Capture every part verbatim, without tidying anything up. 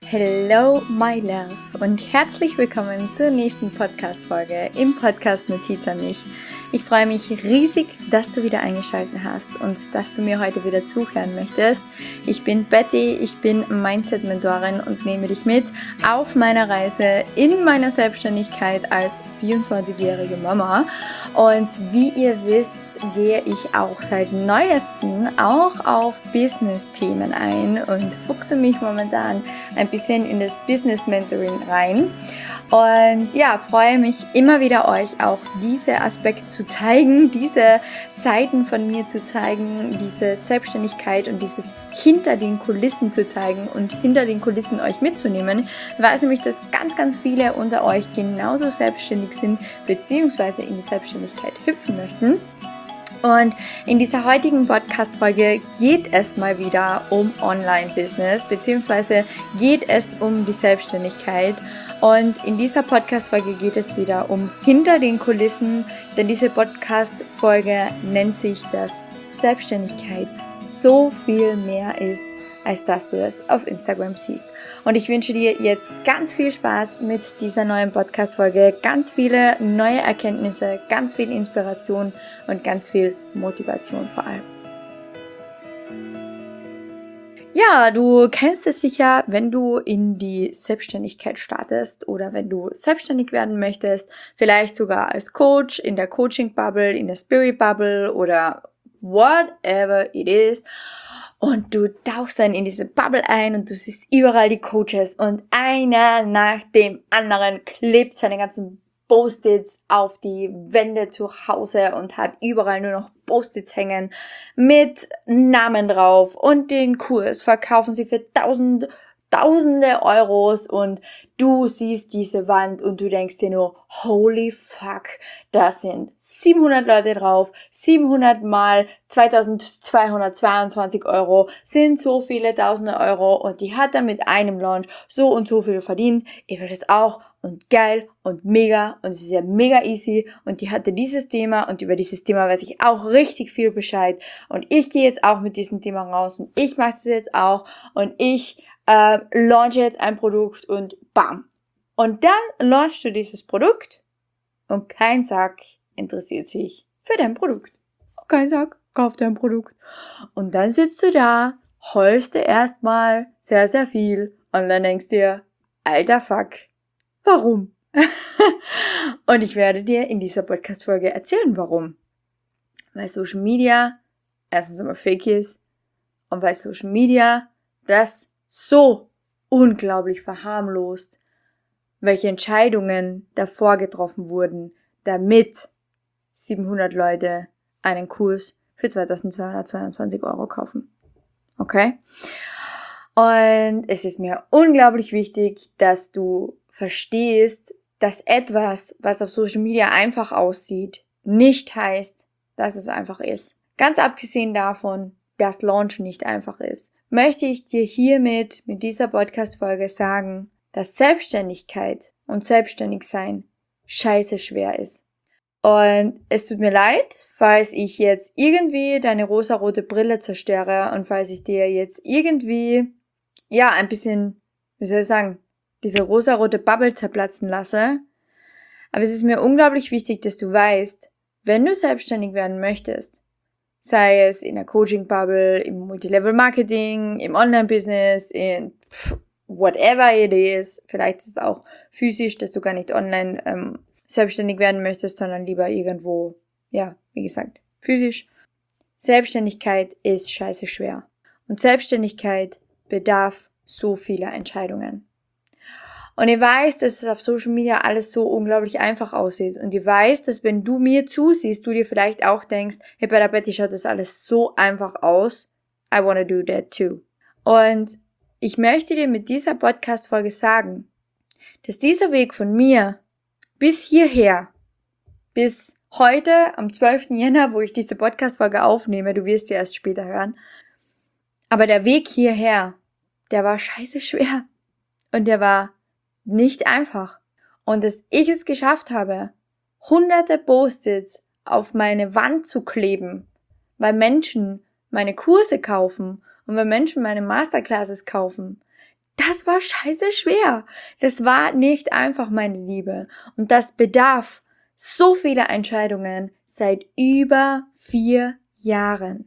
Hello, my love und herzlich willkommen zur nächsten Podcast-Folge im Podcast Notiz an mich. Ich freue mich riesig, dass du wieder eingeschaltet hast und dass du mir heute wieder zuhören möchtest. Ich bin Betty, ich bin Mindset-Mentorin und nehme dich mit auf meiner Reise in meiner Selbstständigkeit als vierundzwanzigjährige Mama. Und wie ihr wisst, gehe ich auch seit neuestem auch auf Business-Themen ein und fuchse mich momentan ein bisschen in das Business-Mentoring rein. Und ja, freue mich immer wieder euch auch diese Aspekte zu zeigen, diese Seiten von mir zu zeigen, diese Selbstständigkeit und dieses hinter den Kulissen zu zeigen und hinter den Kulissen euch mitzunehmen. Ich weiß nämlich, dass ganz, ganz viele unter euch genauso selbstständig sind, beziehungsweise in die Selbstständigkeit hüpfen möchten. Und in dieser heutigen Podcast-Folge geht es mal wieder um Online-Business, beziehungsweise geht es um die Selbstständigkeit. Und in dieser Podcast-Folge geht es wieder um hinter den Kulissen, denn diese Podcast-Folge nennt sich, dass Selbstständigkeit so viel mehr ist, als dass du es auf Instagram siehst. Und ich wünsche dir jetzt ganz viel Spaß mit dieser neuen Podcast-Folge, ganz viele neue Erkenntnisse, ganz viel Inspiration und ganz viel Motivation vor allem. Ja, du kennst es sicher, wenn du in die Selbstständigkeit startest oder wenn du selbstständig werden möchtest, vielleicht sogar als Coach, in der Coaching-Bubble, in der Spirit-Bubble oder whatever it is. Und du tauchst dann in diese Bubble ein und du siehst überall die Coaches und einer nach dem anderen klebt seine ganzen Post-its auf die Wände zu Hause und hat überall nur noch Post-its hängen mit Namen drauf und den Kurs verkaufen sie für tausend, tausende Euros und du siehst diese Wand und du denkst dir nur, holy fuck, da sind siebenhundert Leute drauf, siebenhundert mal zweitausendzweihundertzweiundzwanzig Euro sind so viele tausende Euro und die hat er mit einem Launch so und so viel verdient. Ich will das auch und geil und mega und es ist ja mega easy und die hatte dieses Thema und über dieses Thema weiß ich auch richtig viel Bescheid und ich gehe jetzt auch mit diesem Thema raus und ich mache es jetzt auch und ich äh, launche jetzt ein Produkt und bam. Und dann launchst du dieses Produkt und kein Sack interessiert sich für dein Produkt. Und kein Sack kauft dein Produkt. Und dann sitzt du da, heulst dir erstmal sehr, sehr viel und dann denkst dir, alter Fuck, warum? Und ich werde dir in dieser Podcast-Folge erzählen, warum. Weil Social Media erstens einmal fake ist und weil Social Media das so unglaublich verharmlost, welche Entscheidungen davor getroffen wurden, damit siebenhundert Leute einen Kurs für zweitausendzweihundertzweiundzwanzig Euro kaufen. Okay? Und es ist mir unglaublich wichtig, dass du verstehst, dass etwas, was auf Social Media einfach aussieht, nicht heißt, dass es einfach ist. Ganz abgesehen davon, dass Launch nicht einfach ist, möchte ich dir hiermit mit dieser Podcast-Folge sagen, dass Selbstständigkeit und Selbstständigsein scheiße schwer ist. Und es tut mir leid, falls ich jetzt irgendwie deine rosarote Brille zerstöre und falls ich dir jetzt irgendwie, ja, ein bisschen, wie soll ich sagen, diese rosarote Bubble zerplatzen lasse. Aber es ist mir unglaublich wichtig, dass du weißt, wenn du selbstständig werden möchtest, sei es in der Coaching-Bubble, im Multilevel-Marketing, im Online-Business, in pff, whatever it is, vielleicht ist es auch physisch, dass du gar nicht online ähm, selbstständig werden möchtest, sondern lieber irgendwo, ja, wie gesagt, physisch. Selbstständigkeit ist scheiße schwer. Und Selbstständigkeit bedarf so vieler Entscheidungen. Und ich weiß, dass es auf Social Media alles so unglaublich einfach aussieht. Und ich weiß, dass wenn du mir zusiehst, du dir vielleicht auch denkst, hey, bei der Betty schaut das alles so einfach aus. I wanna do that too. Und ich möchte dir mit dieser Podcast-Folge sagen, dass dieser Weg von mir bis hierher, bis heute am zwölften Jänner, wo ich diese Podcast-Folge aufnehme, du wirst sie erst später hören, aber der Weg hierher, der war scheiße schwer. Und der war nicht einfach. Und dass ich es geschafft habe, hunderte Post-its auf meine Wand zu kleben, weil Menschen meine Kurse kaufen und weil Menschen meine Masterclasses kaufen, das war scheiße schwer. Das war nicht einfach, meine Liebe. Und das bedarf so vieler Entscheidungen seit über vier Jahren.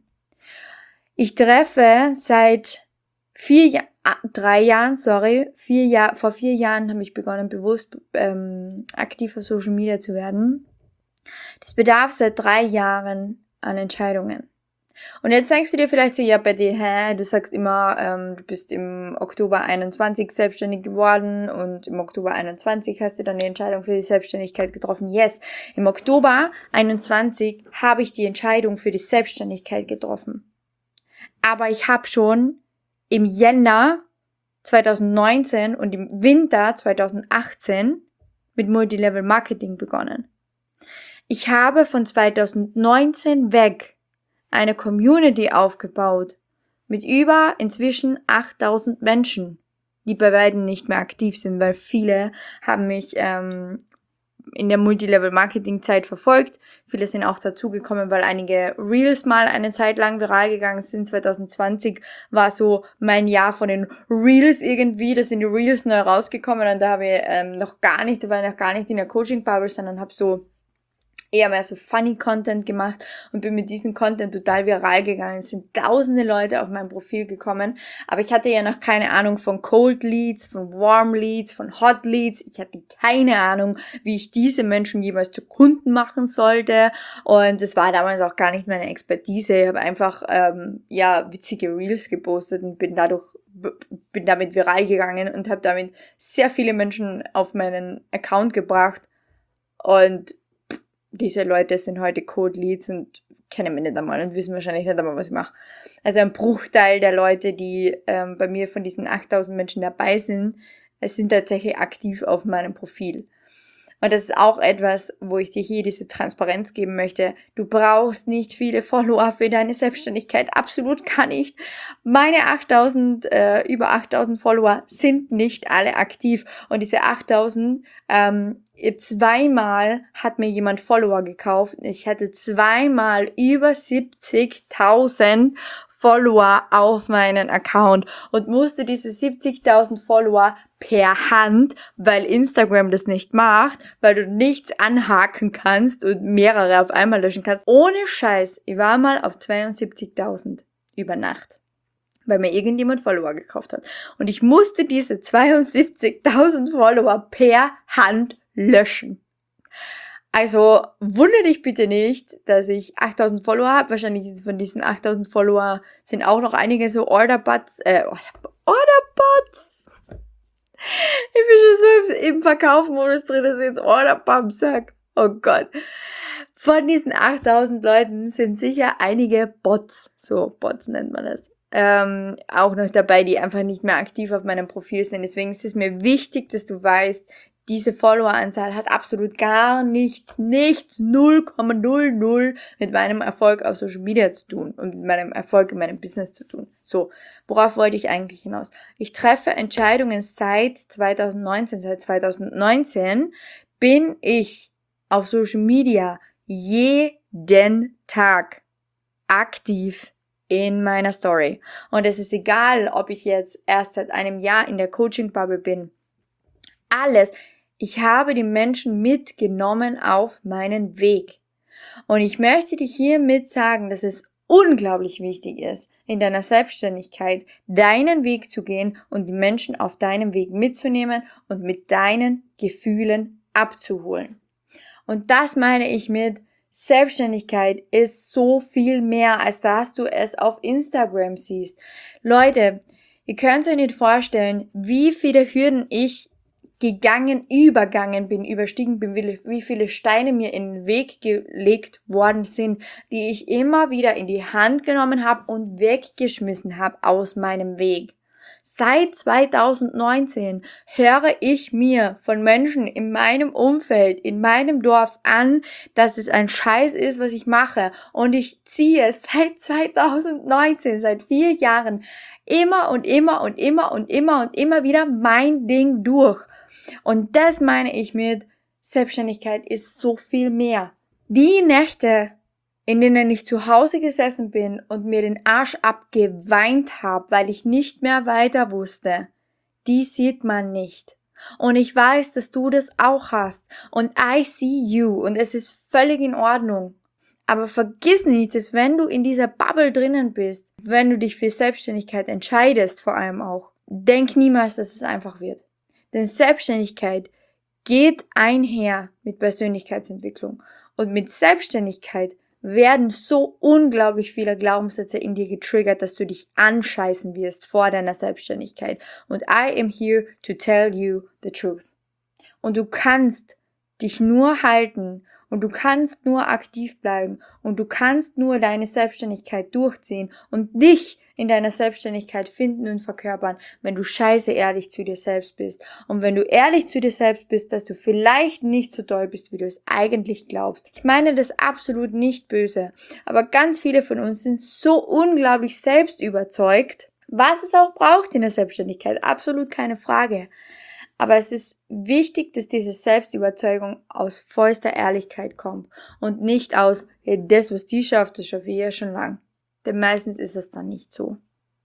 Ich treffe seit vier Jahren, drei Jahren, sorry, vier Jahr, vor vier Jahren habe ich begonnen, bewusst ähm, aktiv auf Social Media zu werden. Das bedarf seit drei Jahren an Entscheidungen. Und jetzt denkst du dir vielleicht so, ja Betty, hä, du sagst immer, ähm, du bist im Oktober einundzwanzig selbstständig geworden und im Oktober einundzwanzig hast du dann die Entscheidung für die Selbstständigkeit getroffen. Yes, im Oktober einundzwanzig habe ich die Entscheidung für die Selbstständigkeit getroffen. Aber ich habe schon im Jänner zweitausendneunzehn und im Winter zweitausendachtzehn mit Multilevel Marketing begonnen. Ich habe von zweitausendneunzehn weg eine Community aufgebaut mit über inzwischen achttausend Menschen, die bei beiden nicht mehr aktiv sind, weil viele haben mich ähm, in der Multilevel-Marketing-Zeit verfolgt. Viele sind auch dazugekommen, weil einige Reels mal eine Zeit lang viral gegangen sind. zwanzig zwanzig war so mein Jahr von den Reels irgendwie. Da sind die Reels neu rausgekommen und da habe ich ähm, noch gar nicht, da war ich noch gar nicht in der Coaching-Bubble, sondern habe so eher mehr so funny Content gemacht und bin mit diesem Content total viral gegangen. Es sind tausende Leute auf mein Profil gekommen, aber ich hatte ja noch keine Ahnung von Cold Leads, von Warm Leads, von Hot Leads. Ich hatte keine Ahnung, wie ich diese Menschen jeweils zu Kunden machen sollte und das war damals auch gar nicht meine Expertise. Ich habe einfach ähm, ja witzige Reels gepostet und bin dadurch bin damit viral gegangen und habe damit sehr viele Menschen auf meinen Account gebracht und diese Leute sind heute Cold Leads und kennen mich nicht einmal und wissen wahrscheinlich nicht einmal, was ich mache. Also ein Bruchteil der Leute, die ähm, bei mir von diesen achttausend Menschen dabei sind, sind tatsächlich aktiv auf meinem Profil. Und das ist auch etwas, wo ich dir hier diese Transparenz geben möchte. Du brauchst nicht viele Follower für deine Selbstständigkeit. Absolut gar nicht. Meine achttausend, äh, über achttausend Follower sind nicht alle aktiv. Und diese achttausend, ähm, zweimal hat mir jemand Follower gekauft. Ich hatte zweimal über siebzigtausend Follower auf meinen Account und musste diese siebzigtausend Follower per Hand, weil Instagram das nicht macht, weil du nichts anhaken kannst und mehrere auf einmal löschen kannst. Ohne Scheiß, ich war mal auf zweiundsiebzigtausend über Nacht, weil mir irgendjemand Follower gekauft hat. Und ich musste diese zweiundsiebzigtausend Follower per Hand löschen. Also wundere dich bitte nicht, dass ich achttausend Follower habe. Wahrscheinlich von diesen achttausend Follower sind auch noch einige so Orderbots. Äh, Orderbots? Ich bin schon so im Verkaufsmodus drin, dass ich jetzt Orderbumps sag. Oh Gott. Von diesen achttausend Leuten sind sicher einige Bots, so Bots nennt man das, ähm, auch noch dabei, die einfach nicht mehr aktiv auf meinem Profil sind. Deswegen ist es mir wichtig, dass du weißt, diese Followeranzahl hat absolut gar nichts, nichts, null Komma null null mit meinem Erfolg auf Social Media zu tun und mit meinem Erfolg in meinem Business zu tun. So, worauf wollte ich eigentlich hinaus? Ich treffe Entscheidungen seit zweitausendneunzehn. Seit zweitausendneunzehn bin ich auf Social Media jeden Tag aktiv in meiner Story. Und es ist egal, ob ich jetzt erst seit einem Jahr in der Coaching-Bubble bin. Alles. Ich habe die Menschen mitgenommen auf meinen Weg. Und ich möchte dir hiermit sagen, dass es unglaublich wichtig ist, in deiner Selbstständigkeit deinen Weg zu gehen und die Menschen auf deinem Weg mitzunehmen und mit deinen Gefühlen abzuholen. Und das meine ich mit Selbstständigkeit ist so viel mehr, als dass du es auf Instagram siehst. Leute, ihr könnt euch nicht vorstellen, wie viele Hürden ich gegangen, übergangen bin, überstiegen bin, wie viele Steine mir in den Weg gelegt worden sind, die ich immer wieder in die Hand genommen habe und weggeschmissen habe aus meinem Weg. Seit zweitausendneunzehn höre ich mir von Menschen in meinem Umfeld, in meinem Dorf an, dass es ein Scheiß ist, was ich mache. Und ich ziehe seit zweitausendneunzehn, seit vier Jahren, immer und immer und immer und immer und immer wieder mein Ding durch. Und das meine ich mit Selbstständigkeit ist so viel mehr. Die Nächte, in denen ich zu Hause gesessen bin und mir den Arsch abgeweint habe, weil ich nicht mehr weiter wusste, die sieht man nicht. Und ich weiß, dass du das auch hast. Und I see you. Und es ist völlig in Ordnung. Aber vergiss nicht, dass wenn du in dieser Bubble drinnen bist, wenn du dich für Selbstständigkeit entscheidest, vor allem auch, denk niemals, dass es einfach wird. Denn Selbstständigkeit geht einher mit Persönlichkeitsentwicklung. Und mit Selbstständigkeit werden so unglaublich viele Glaubenssätze in dir getriggert, dass du dich anscheißen wirst vor deiner Selbstständigkeit. Und I am here to tell you the truth. Und du kannst dich nur halten und du kannst nur aktiv bleiben und du kannst nur deine Selbstständigkeit durchziehen und dich in deiner Selbstständigkeit finden und verkörpern, wenn du scheiße ehrlich zu dir selbst bist. Und wenn du ehrlich zu dir selbst bist, dass du vielleicht nicht so doll bist, wie du es eigentlich glaubst. Ich meine das absolut nicht böse, aber ganz viele von uns sind so unglaublich selbstüberzeugt, was es auch braucht in der Selbstständigkeit, absolut keine Frage. Aber es ist wichtig, dass diese Selbstüberzeugung aus vollster Ehrlichkeit kommt und nicht aus, hey, das, was die schafft, das schaffe ich ja schon lang. Denn meistens ist es dann nicht so.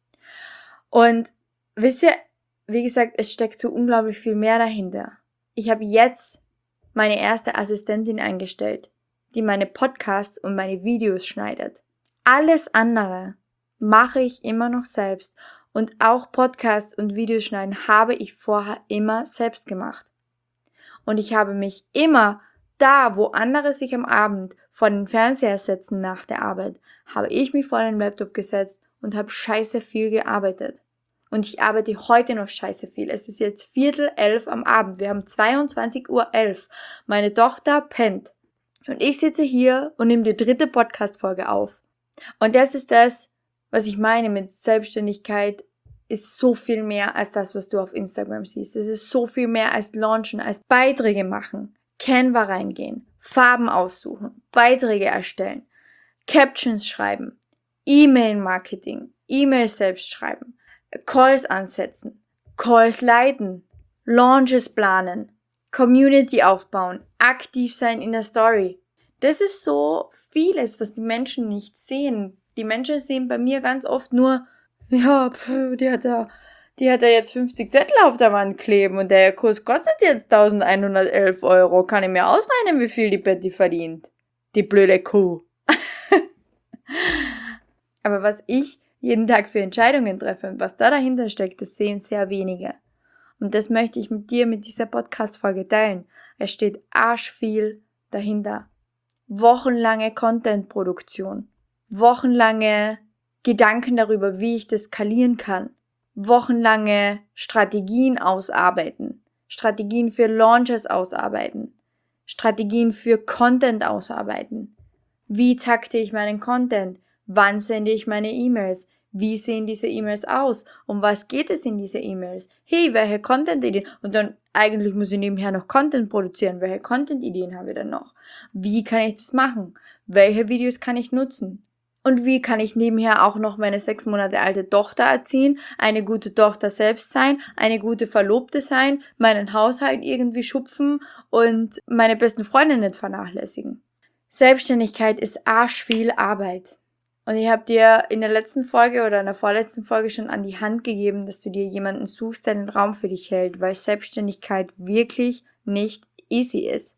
Und wisst ihr, wie gesagt, es steckt so unglaublich viel mehr dahinter. Ich habe jetzt meine erste Assistentin eingestellt, die meine Podcasts und meine Videos schneidet. Alles andere mache ich immer noch selbst. Und auch Podcasts und Videos schneiden habe ich vorher immer selbst gemacht. Und ich habe mich immer da, wo andere sich am Abend vor den Fernseher setzen nach der Arbeit, habe ich mich vor den Laptop gesetzt und habe scheiße viel gearbeitet. Und ich arbeite heute noch scheiße viel. Es ist jetzt Viertel elf am Abend. Wir haben zweiundzwanzig Uhr elf. Meine Tochter pennt. Und ich sitze hier und nehme die dritte Podcast-Folge auf. Und das ist das, was ich meine mit Selbstständigkeit, ist so viel mehr als das, was du auf Instagram siehst. Es ist so viel mehr als launchen, als Beiträge machen, Canva reingehen, Farben aussuchen, Beiträge erstellen, Captions schreiben, E-Mail-Marketing, E-Mails selbst schreiben, Calls ansetzen, Calls leiten, Launches planen, Community aufbauen, aktiv sein in der Story. Das ist so vieles, was die Menschen nicht sehen. Die Menschen sehen bei mir ganz oft nur, ja, pf, die hat da, die hat da jetzt fünfzig Zettel auf der Wand kleben und der Kurs kostet jetzt eintausendeinhundertelf Euro. Kann ich mir ausrechnen, wie viel die Betty verdient? Die blöde Kuh. Aber was ich jeden Tag für Entscheidungen treffe und was da dahinter steckt, das sehen sehr wenige. Und das möchte ich mit dir mit dieser Podcast-Folge teilen. Es steht arschviel dahinter. Wochenlange Content-Produktion. Wochenlange Gedanken darüber, wie ich das skalieren kann. Wochenlange Strategien ausarbeiten. Strategien für Launches ausarbeiten. Strategien für Content ausarbeiten. Wie takte ich meinen Content? Wann sende ich meine E-Mails? Wie sehen diese E-Mails aus? Um was geht es in diese E-Mails? Hey, welche Content-Ideen? Und dann eigentlich muss ich nebenher noch Content produzieren. Welche Content-Ideen habe ich denn noch? Wie kann ich das machen? Welche Videos kann ich nutzen? Und wie kann ich nebenher auch noch meine sechs Monate alte Tochter erziehen, eine gute Tochter selbst sein, eine gute Verlobte sein, meinen Haushalt irgendwie schupfen und meine besten Freunde nicht vernachlässigen? Selbstständigkeit ist arschviel Arbeit. Und ich habe dir in der letzten Folge oder in der vorletzten Folge schon an die Hand gegeben, dass du dir jemanden suchst, der den Raum für dich hält, weil Selbstständigkeit wirklich nicht easy ist.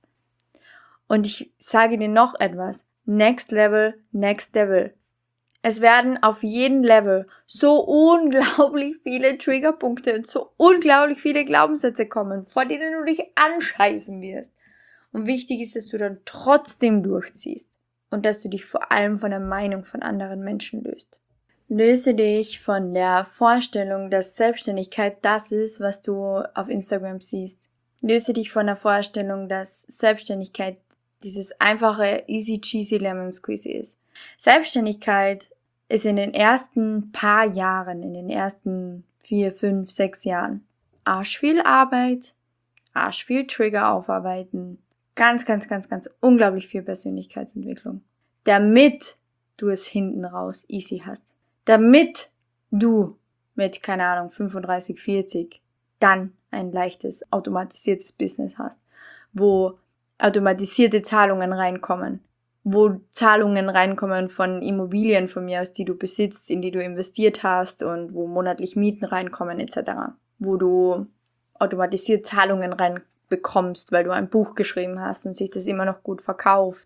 Und ich sage dir noch etwas. Next Level, Next Level. Es werden auf jedem Level so unglaublich viele Triggerpunkte und so unglaublich viele Glaubenssätze kommen, vor denen du dich anscheißen wirst. Und wichtig ist, dass du dann trotzdem durchziehst und dass du dich vor allem von der Meinung von anderen Menschen löst. Löse dich von der Vorstellung, dass Selbstständigkeit das ist, was du auf Instagram siehst. Löse dich von der Vorstellung, dass Selbstständigkeit dieses einfache easy cheesy lemon squeezy ist. Selbstständigkeit ist in den ersten paar Jahren, in den ersten vier, fünf, sechs Jahren arschviel Arbeit, arschviel Trigger aufarbeiten, ganz, ganz, ganz, ganz unglaublich viel Persönlichkeitsentwicklung, damit du es hinten raus easy hast. Damit du mit, keine Ahnung, fünfunddreißig, vierzig dann ein leichtes, automatisiertes Business hast, wo automatisierte Zahlungen reinkommen, wo Zahlungen reinkommen von Immobilien von mir aus, die du besitzt, in die du investiert hast und wo monatlich Mieten reinkommen et cetera. wo du automatisiert Zahlungen reinbekommst, weil du ein Buch geschrieben hast und sich das immer noch gut verkauft,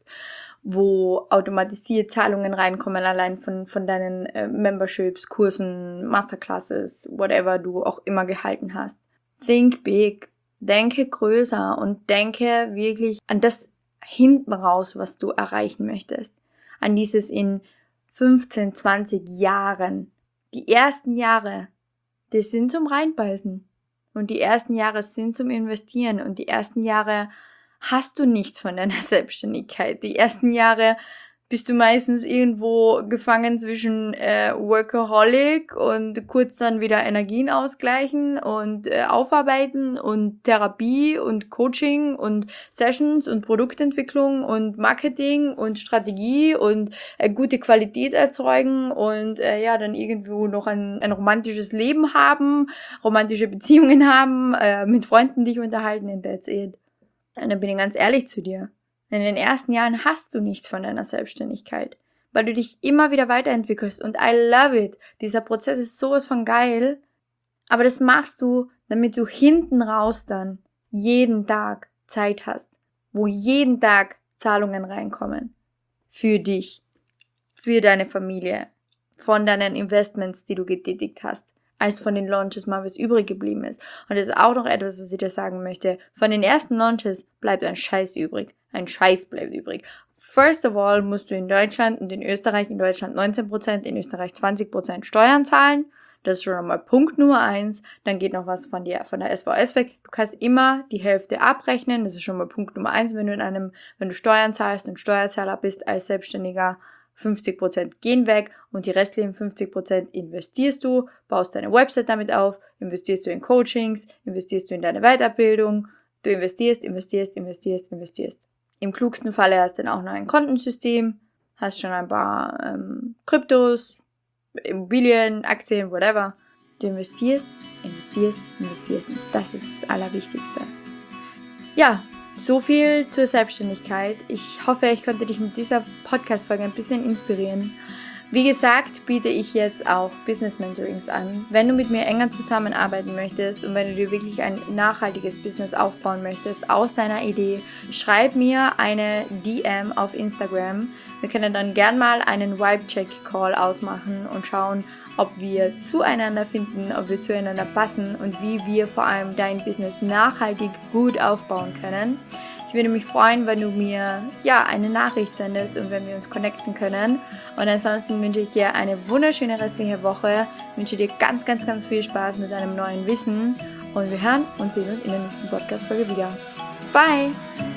wo automatisiert Zahlungen reinkommen, allein von, von deinen äh, Memberships, Kursen, Masterclasses, whatever du auch immer gehalten hast. Think big, denke größer und denke wirklich an das hinten raus, was du erreichen möchtest. An dieses in fünfzehn, zwanzig Jahren. Die ersten Jahre, die sind zum Reinbeißen. Und die ersten Jahre sind zum Investieren. Und die ersten Jahre hast du nichts von deiner Selbstständigkeit. Die ersten Jahre bist du meistens irgendwo gefangen zwischen äh, Workaholic und kurz dann wieder Energien ausgleichen und äh, aufarbeiten und Therapie und Coaching und Sessions und Produktentwicklung und Marketing und Strategie und äh, gute Qualität erzeugen und äh, ja, dann irgendwo noch ein, ein romantisches Leben haben, romantische Beziehungen haben, äh, mit Freunden dich unterhalten and that's it. Und dann bin ich ganz ehrlich zu dir. In den ersten Jahren hast du nichts von deiner Selbstständigkeit, weil du dich immer wieder weiterentwickelst und I love it. Dieser Prozess ist sowas von geil, aber das machst du, damit du hinten raus dann jeden Tag Zeit hast, wo jeden Tag Zahlungen reinkommen. Für dich, für deine Familie, von deinen Investments, die du getätigt hast, als von den Launches mal was übrig geblieben ist. Und das ist auch noch etwas, was ich dir sagen möchte. Von den ersten Launches bleibt ein Scheiß übrig. Ein Scheiß bleibt übrig. First of all musst du in Deutschland und in Österreich, in Deutschland neunzehn Prozent, in Österreich zwanzig Prozent Steuern zahlen. Das ist schon einmal Punkt Nummer eins. Dann geht noch was von, dir, von der S V S weg. Du kannst immer die Hälfte abrechnen. Das ist schon mal Punkt Nummer eins, wenn du in einem, wenn du Steuern zahlst und Steuerzahler bist als Selbstständiger. fünfzig Prozent gehen weg und die restlichen fünfzig Prozent investierst du, baust deine Website damit auf, investierst du in Coachings, investierst du in deine Weiterbildung, du investierst, investierst, investierst, investierst. Im klugsten Falle hast du dann auch noch ein Kontensystem, hast schon ein paar ähm, Kryptos, Immobilien, Aktien, whatever. Du investierst, investierst, investierst. Und das ist das Allerwichtigste. Ja, so viel zur Selbstständigkeit. Ich hoffe, ich konnte dich mit dieser Podcast-Folge ein bisschen inspirieren. Wie gesagt, biete ich jetzt auch Business Mentorings an. Wenn du mit mir enger zusammenarbeiten möchtest und wenn du dir wirklich ein nachhaltiges Business aufbauen möchtest aus deiner Idee, schreib mir eine D M auf Instagram. Wir können dann gern mal einen Vibe-Check-Call ausmachen und schauen, ob wir zueinander finden, ob wir zueinander passen und wie wir vor allem dein Business nachhaltig gut aufbauen können. Ich würde mich freuen, wenn du mir ja eine Nachricht sendest und wenn wir uns connecten können. Und ansonsten wünsche ich dir eine wunderschöne restliche Woche. Ich wünsche dir ganz, ganz, ganz viel Spaß mit deinem neuen Wissen. Und wir hören und sehen uns in der nächsten Podcast-Folge wieder. Bye!